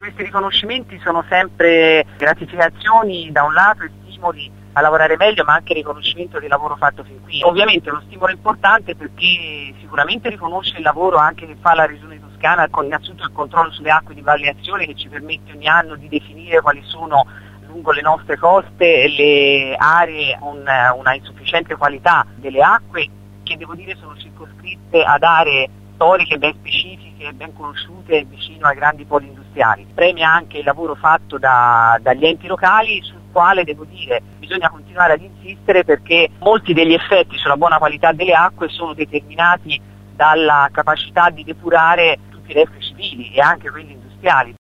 questi riconoscimenti sono sempre gratificazioni da un lato e stimoli a lavorare meglio, ma anche riconoscimento del lavoro fatto fin qui. Ovviamente è uno stimolo importante perché sicuramente riconosce il lavoro anche che fa la Regione Toscana con innanzitutto il controllo sulle acque di balneazione, che ci permette ogni anno di definire quali sono lungo le nostre coste le aree con una insufficiente qualità delle acque, che devo dire sono circoscritte ad aree storiche ben specifiche, ben conosciute vicino ai grandi poli industriali. Premia anche il lavoro fatto dagli enti locali, sul quale devo dire bisogna continuare ad insistere, perché molti degli effetti sulla buona qualità delle acque sono determinati dalla capacità di depurare tutti i reflui civili e anche quelli industriali.